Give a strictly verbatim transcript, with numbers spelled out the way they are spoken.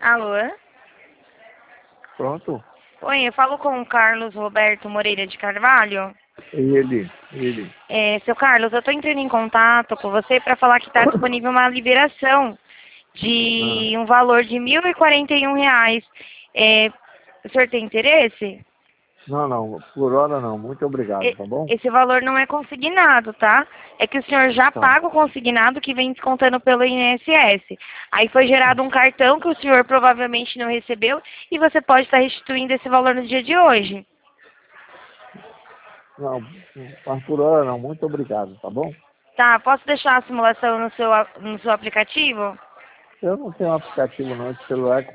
Alô? Pronto? Oi, eu falo com o Carlos Roberto Moreira de Carvalho. Ele, ele. É, seu Carlos, eu estou entrando em contato com você para falar que está disponível uma liberação Ah, de um valor de mil e quarenta e um reais. É, o senhor tem interesse? não, não, por hora não. Muito obrigado, E- tá bom? Esse valor não é consignado, tá? É que o senhor já Tá. paga o consignado que vem descontando pelo I N S S. Aí foi gerado um cartão que o senhor provavelmente não recebeu e você pode estar restituindo esse valor no dia de hoje. Não, mas por hora não. Muito obrigado, tá bom? Tá, posso deixar a simulação no seu, a- no seu aplicativo? Eu não tenho aplicativo não, esse celular